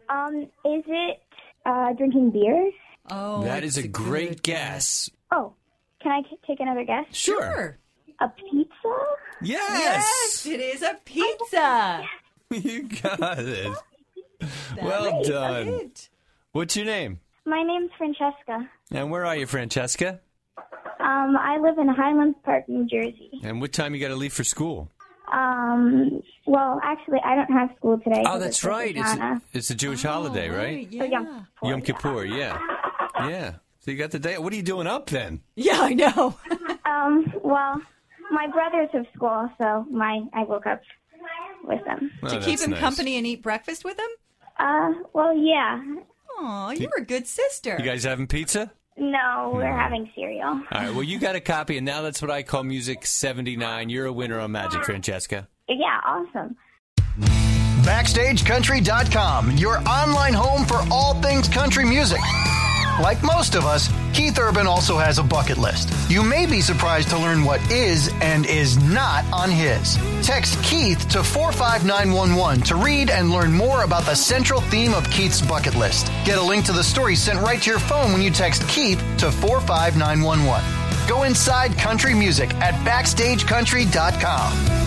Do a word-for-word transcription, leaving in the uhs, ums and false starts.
Um, is it uh, drinking beer? Oh, That is a that's great guess. guess. Oh, can I t- take another guess? Sure. A pizza? Yes. Yes, it is a pizza. You got it. That's Well done. it. What's your name? My name's Francesca. And where are you, Francesca? Um, I live in Highlands Park, New Jersey. And what time you got to leave for school? Um, well, actually, I don't have school today. Oh, 'cause that's it's Rosh right. It's Hashanah. a, it's a Jewish holiday, Oh, right? Yeah. Yom Kippur. Yom Kippur, yeah. Yeah. So you got the day. What are you doing up then? Yeah, I know. Um, well, my brothers have school, so my I woke up with them. Oh, to keep that's him nice. company and eat breakfast with him? Uh, well, yeah. Oh, you're a good sister. You guys having pizza? No, we're having cereal. All right. Well, you got a copy, and now that's what I call Music seventy-nine. You're a winner on Magic, Francesca. Yeah, awesome. Backstage Country dot com, your online home for all things country music. Like most of us, Keith Urban also has a bucket list. You may be surprised to learn what is and is not on his. Text Keith to four five nine one one to read and learn more about the central theme of Keith's bucket list. Get a link to the story sent right to your phone when you text Keith to four five nine one one. Go inside country music at Backstage Country dot com.